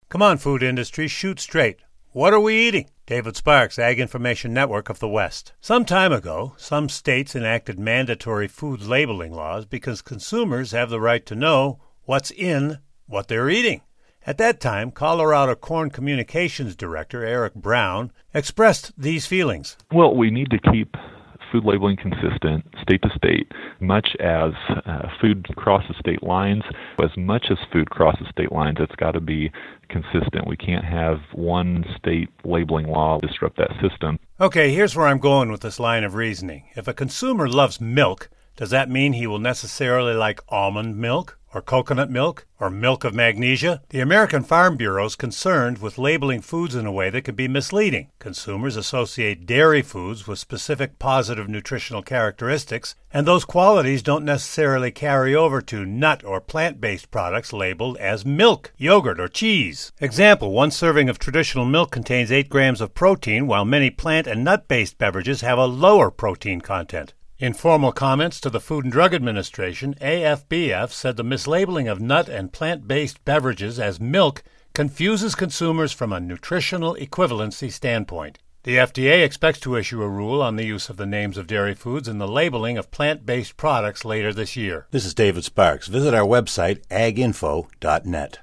Come on, food industry, shoot straight. What are we eating? David Sparks, Ag Information Network of the West. Some time ago, some states enacted mandatory food labeling laws because consumers have the right to know what's in what they're eating. At that time, Colorado Corn Communications Director Eric Brown expressed these feelings. Well, we need to keep food labeling consistent state to state, much as food crosses state lines. As much as food crosses state lines, it's got to be consistent. We can't have one state labeling law disrupt that system. Okay, here's where I'm going with this line of reasoning. If a consumer loves milk, does that mean he will necessarily like almond milk? Or coconut milk, or milk of magnesia? The American Farm Bureau is concerned with labeling foods in a way that can be misleading. Consumers associate dairy foods with specific positive nutritional characteristics, and those qualities don't necessarily carry over to nut or plant-based products labeled as milk, yogurt, or cheese. Example, one serving of traditional milk contains 8 grams of protein, while many plant and nut-based beverages have a lower protein content. In formal comments to the Food and Drug Administration, AFBF said the mislabeling of nut and plant-based beverages as milk confuses consumers from a nutritional equivalency standpoint. The FDA expects to issue a rule on the use of the names of dairy foods in the labeling of plant-based products later this year. This is David Sparks. Visit our website, aginfo.net.